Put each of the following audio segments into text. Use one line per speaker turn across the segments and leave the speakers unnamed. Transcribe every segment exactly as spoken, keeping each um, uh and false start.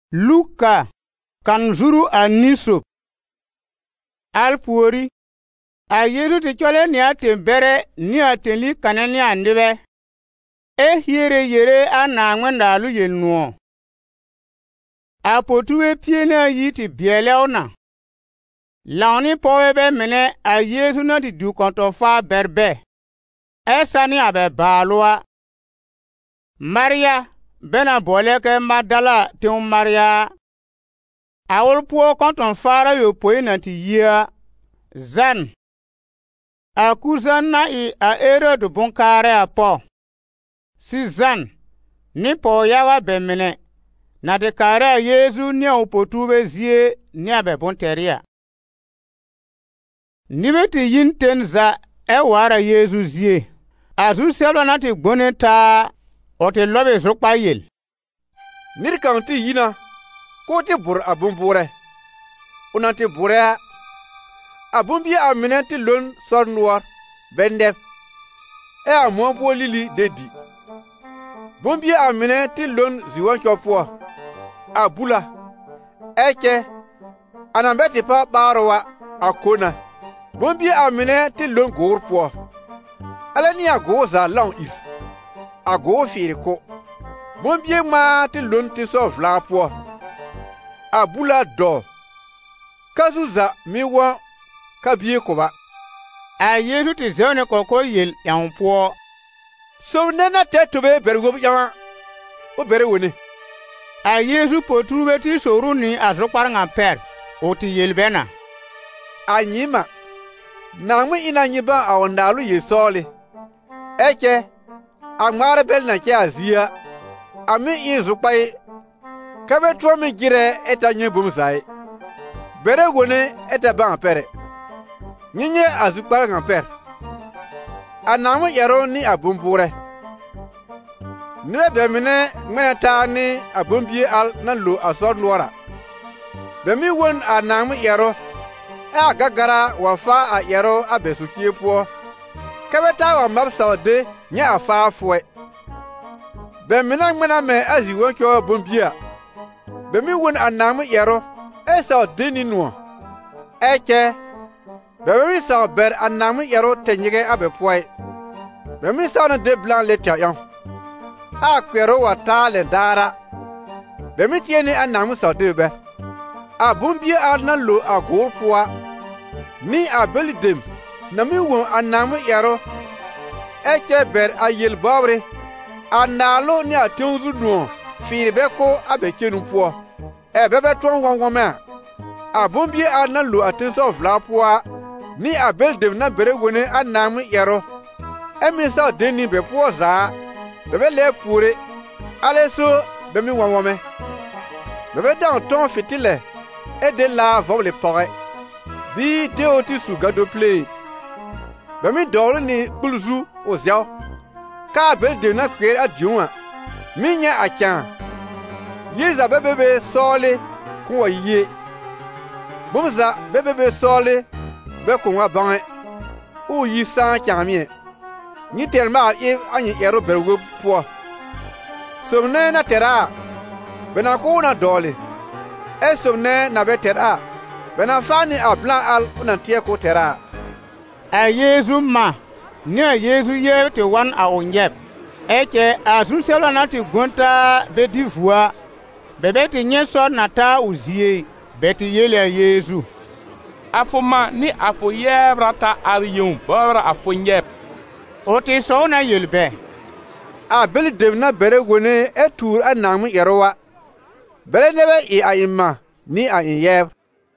Luka kan zuru a nisop. Alpuori a Yesu ti chole ni a tembere ni a tenli kanani andebe. E hiere yere a na ngwenda lu ye nuo. A potuwe pie na yi ti bielew na. Launi powe be mene a Yesu na ti du konto fa berbe. E sani abe balua. Maria bena boleke Magdala te Maria. Awol puo konton fara yo poe na ti yia. Zan. A kuzan na i a ere du bunkare a po. Si zan. Ni po yawa bemene. Na te kare a Yesu ni a upotube zie ni a be bunteria. Nibe ti yin ten za e wara Yesu zie. Azu sebla na ti gbone ta o te lobe zokpa yel.
Nid kan ti yina ko ti bur abun bure. Una ti bure abun bi amine ti lon son noir bendef. E amon bo lili dedi. Bon bi amine ti lon ziwan chopo. Abula. Eke anambeti pa barwa akona. Bon bi amine ti lon gorpo. Ala ni agoza long if. Ago firiko. Bon bi ma ti lon ti so vla po. Abula do. Kazuza miwa kabie koba.
A Yesu ti zone koko yel yan po.
So nena te tobe bergo yama. O bere woni.
A Yesu potube ti soru ni azokpar nga per. O ti yel bena.
Anyima. Namu ina nyiba awandalu yesole. Eke amare bel na ke azia. Ami izukpai. Kabe tuomi gire eta nyebum sai. Bere woni eta ban pere. Nyinye azukpar nga per. Anamu yaro ni abumbure. Nwe bemine ngmeta ni abumbie al na lo asor nuara. Bemi won anamu yaro. E agagara wafa a yaro abesukie po. Kabeta wa mabsa de nya afa afwe. Bemina ngmena me azi wonkyo abumbia. Bemi won anamu yaro. E sa deni nuo. Eke Bemi sa ber anamu yaro tenyige abepoe. Bemi sa na de blanc leta yon. A kwero wa tale dara. Bemi tieni anamu sa debe. A bumbi al na lo a gorpoa. Ni a belidem. Na mi won anamu yaro. Eke ber a yel babre. A nalo ni a tenzu nuo. Firibeko abekenu po. E bebe tuan wangwame. A bumbi al na lo a tenso vla poa. Ni a belidem na bere wone anamu yaro. Emi sa deni be po za. Bebe le pure. Ale so bemi wangwame. Bebe dan ton fitile. E de la vole pare. Bi de oti su gado play. Bemi dore ni bulzu o ziao. Ka bel de na kwer adjuma. Minya akan. Yeza bebebe sole kwa ye. Bumza bebebe sole be kwa bange. O yi san kamie. Ni telma e anyi ero berwo po. Somne na tera. Bena ko na dole. E somne na be tera. Bena fani a blanc al una tie ko tera.
A Yesu ma. Ni a Yesu ye te wan a onyep. Eke a sun selo na ti gonta be di voix. Bebe ti nye so na ta uzie. Beti yele a Yesu.
Afoma ni afo yebrata ariyon bora afo nyep.
O ti so na yelbe.
A beli dem na bere wone e tur anamu yerowa. Bere nebe i ayima ni a yeb.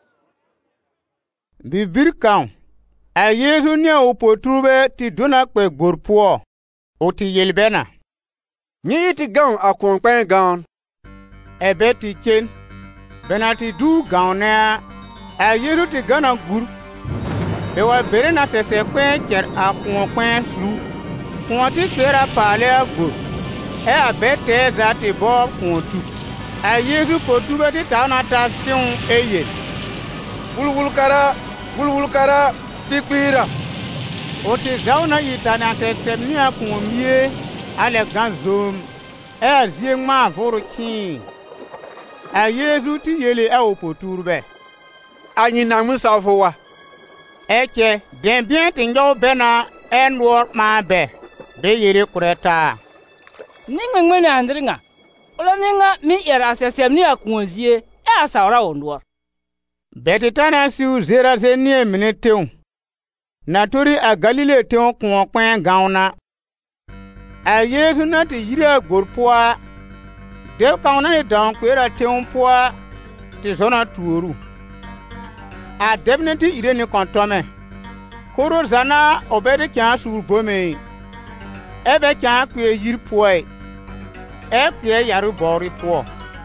Bibir kan. A Yesu ni a upotube ti duna kwe gorpo. O ti yelbena.
Ni iti gan a konkwen gan.
Ebe ti chen. Bena ti du gan na. A Yesu ti gana gur. Bewa bere na sese kwen cher a konkwen slu. Konti kwera pale a gur. E a bete za ti bo kontu. A Yesu potube ti ta na ta sion eye.
Wulwul kara, wulwul kara, ti kwira.
O ti zauna ita na se semni a konmie ale gan zom. E a zie ngma voro kin. A Yesu ti yele a o poturbe.
Anyi na mu safo wa.
Eke den bien tingo bena enwor ma be. Be yere kureta.
Ninga ngwene andringa. Ola ninga mi era sesem ni akunzie e asawra ondwor.
Betitana siu zera zenie mineteu. Naturi a Galile teu kuon kwen gauna. A Yesu na ti yira gorpoa. De kauna ni dan kwera teu poa ti zona tuoru. A debneti ire ni kontome. Koro zana obede kyan surbome. Ebe kyan kwe yir poe. E kwe yaru bori po.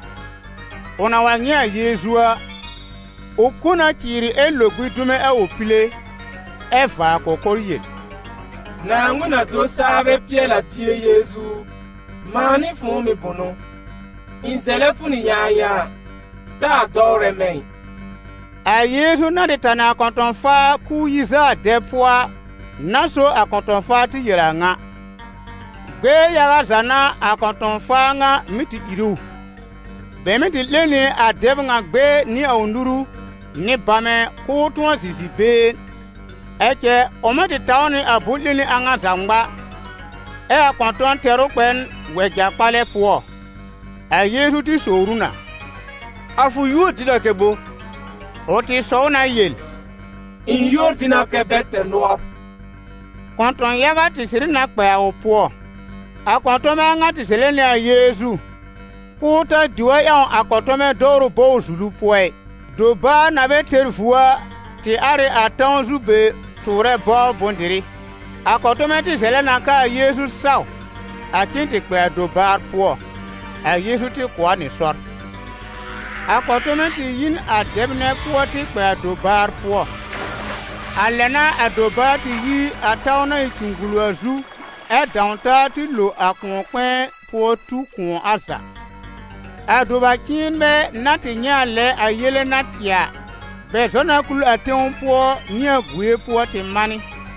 Ona wanya Yesua. Okuna kiri e logwi dume e opile. E va kokoriye.
Na nguna do sabe pie la pie Yesu. Mani fun mi bono. Inzele funi ya ya. Ta dore men.
A Yesu na de tana kontonfa ku yiza depoa. Naso a kontonfa ti yeranga. Be yaga zana a kontonfa nga miti iru. Be miti lene a debnga gbe ni a unduru. Ni bame ku tuwa sisi be. Eke ometi taoni a bulini anga zamba. E a konton teru kwen weja pale puo. A Yesu ti soruna.
Afu yu tina kebo.
O ti sona yel.
In yor tina kebete noir.
Konton yaga ti sirina kwe a opuo. A kontome anga ti selene a Yesu. Kuta diwa yon a kontome doro bo zulu poe. Doba na be terfua ti are atan zube ture bo bondiri. A kontome ti selena ka Yesu saw. A kinti kwe doba po. A Yesu ti kwa ni sor. A kontome ti yin a debne po ti kwe doba po. Alena a doba ti yi a tauna ikungulu azu. E daunta ti lo a konkwen po tu kon asa. A doba kinbe nati nyale a yele natia. Be zona kulu a teon po nya gwe po ti mani.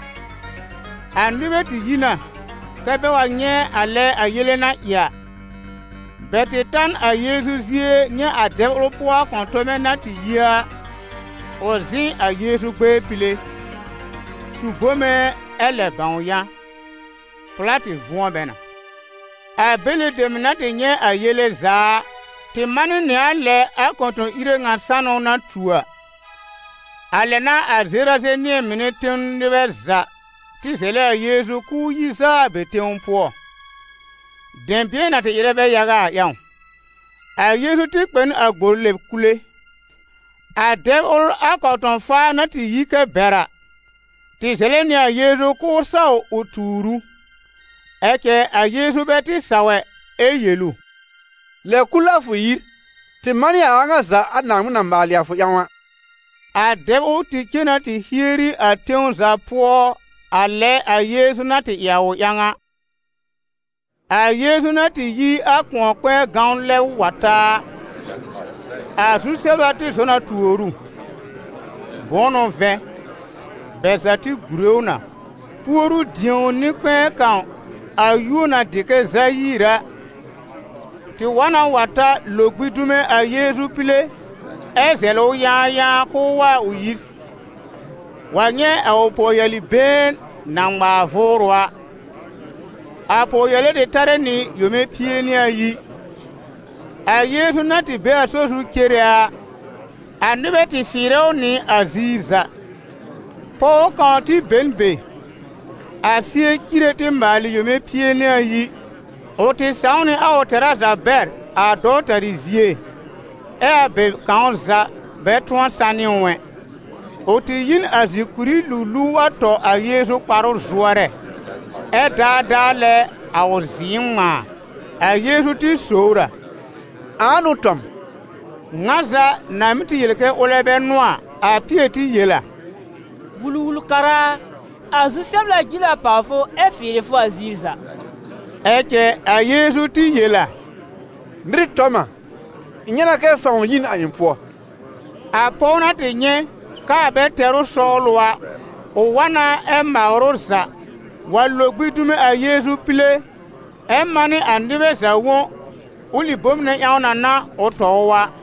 A ndibe ti yina. Kebe wa nye ale a yele natia. Beti tan a Yesu zie nye a devlo po kontome nati ya. Ozi a Yesu gbe pile. Subome ele banya. Plati vuon bena. A bele deminati nye a yele za. Ti mani ni ale a konton ire nga sano na tua. Ale na a zera se nie minuten niwe za. Ti sele a Yesu ku yisa bete unpo. Dempie na te ire be yaga yaw. A Yesu ti kwen a gorle kule. A devil a konton fa na ti yike bera. Ti sele ni a Yesu ku sao uturu. Eke a Yesu beti sawe e yelu.
Le kula fu yir. Ti mani a anga za anamu na mbali afu yawa.
A devo ti kina ti hiri a teun za po a le a Yesu na ti yawo yanga. A Yesu na ti yi a kwen kwen gaun le wata. A su seba ti zona tuoru. Bono ve. Beza ti gruona. Puru dion ni kwen kan. A yu na dike za yira. Ti wana wata logbidume a Yesu pile. Ezelo ya ya kowa uyir. Wanye a opoyeli ben na mba vorwa. Apoyeli de tare ni yome pie ni a yi. A Yesu nati be a sosu kerea. A nube ti fireo ni aziza. Po kanti benbe. A siye kire ti mbali yome pie ni a yi. O ti sauni a o terasa ber a do tarizie. E a be kaunza be tuan sani uwe. O ti yin a zikuri lulu wato a Yesu paro zuare. E da da le a o zingma. A Yesu ti soura.
Anu tom.
Ngaza na miti yeleke olebe noa a pie ti yela.
Wulu wulu kara. A zusem la gila pafo e fire fo aziza.
Eke a Yesu ti yela.
Ndri toma. Inyana ke fa on yin ayimpo.
A pona ti nye ka be teru solwa. O wana e maorosa. Walogbidume a Yesu pile. E mani andibe sa won. Uli bomne yauna na otowa.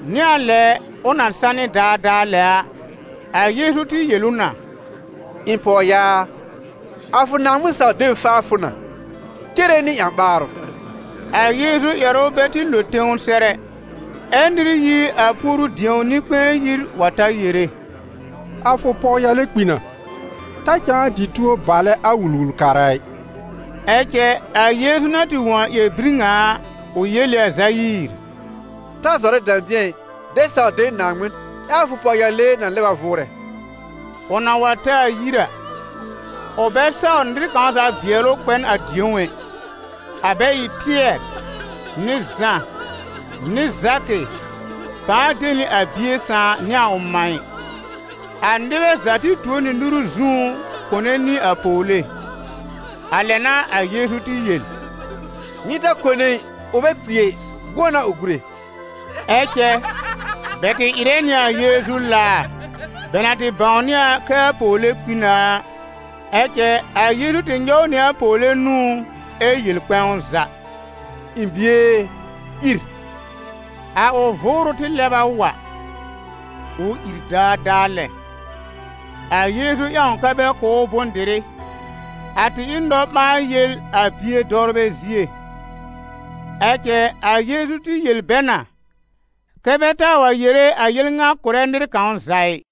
nia le ona sani da da le a Yesu ti yeluna
impo ya afuna musa de fafuna tere ni ambaro
a Yesu yaro beti loteun sere endri yi apuru dion ni pe yir wata yere
afu po ya le kpina ta cha di tuo bale awulul karai
eke a Yesu na ti won ye bringa o yele azayir
ta zore dan bien de sa de nangmin afu po ya le na le ba vore
ona wata yira o be sa ndri kan sa bielo pen adionwe abe yi Pierre ni Jean ni Jacques pa deni abie sa ni a omai andebe zati tuo ni nduru zun koneni apole alena a Yesu ti yel
ni da kone obekwie gona ogure
eke beti irenia Yesu la benati baunia ka pole kwina eke a Yesu ti nyo ni apole nu e yel kwanza
imbie ir
a o voro ti leba wa o ir da dale a Yesu yan ka be ko bondire ati indo ma yel a pie dorbe zie eke a Yesu ti yel bena kebeta wa yere a yel nga korendir kan zai